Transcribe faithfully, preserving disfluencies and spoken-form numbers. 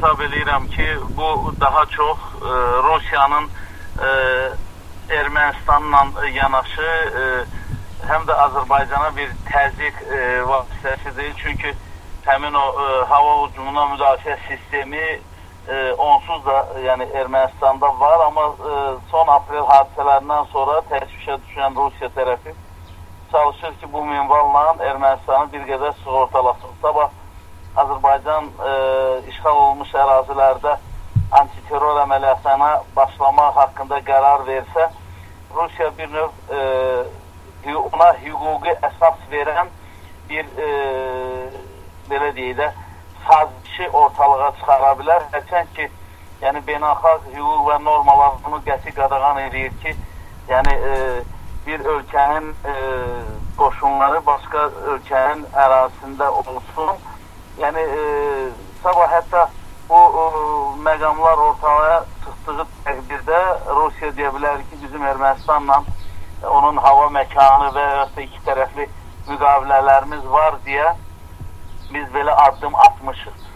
hesab edirəm ki, bu daha çox e, Rusiyanın e, Ermənistanla yanaşı e, həm də Azərbaycana bir təzyiq e, vasitəsidir. Çünki həmin o e, hava hücumuna müdafiə sistemi e, onsuz da yəni Ermənistanda var, amma e, son aprel hadisələrindən sonra təşvişə düşən Rusiya tərəfi çalışır ki, bu minvalla Ermənistanı bir qədər sığortalasın. Sabah Azərbaycan e, işğal olunmuş ərazilərdə antiterror əməliyyatına başlamaq haqqında qərar versə, Rusiya bir növ e, ona hüquqi əsas verən bir e, belə deyək də sazişi ortalığa çıxara bilər. Hərçənd ki, yəni beynəlxalq hüquq və normalar bunu qəti qadağan edir ki, yəni e, bir ölkənin e, qoşunları başqa ölkənin ərazisində olsun. Yəni e, sabah hətta bu e, məqamlar ortaya çıxdığı təqdirdə Rusiya deyə bilər ki, bizim Ermənistanla e, onun hava məkanı və ya da iki tərəfli müqavilələrimiz var deyə biz belə addım atmışıq.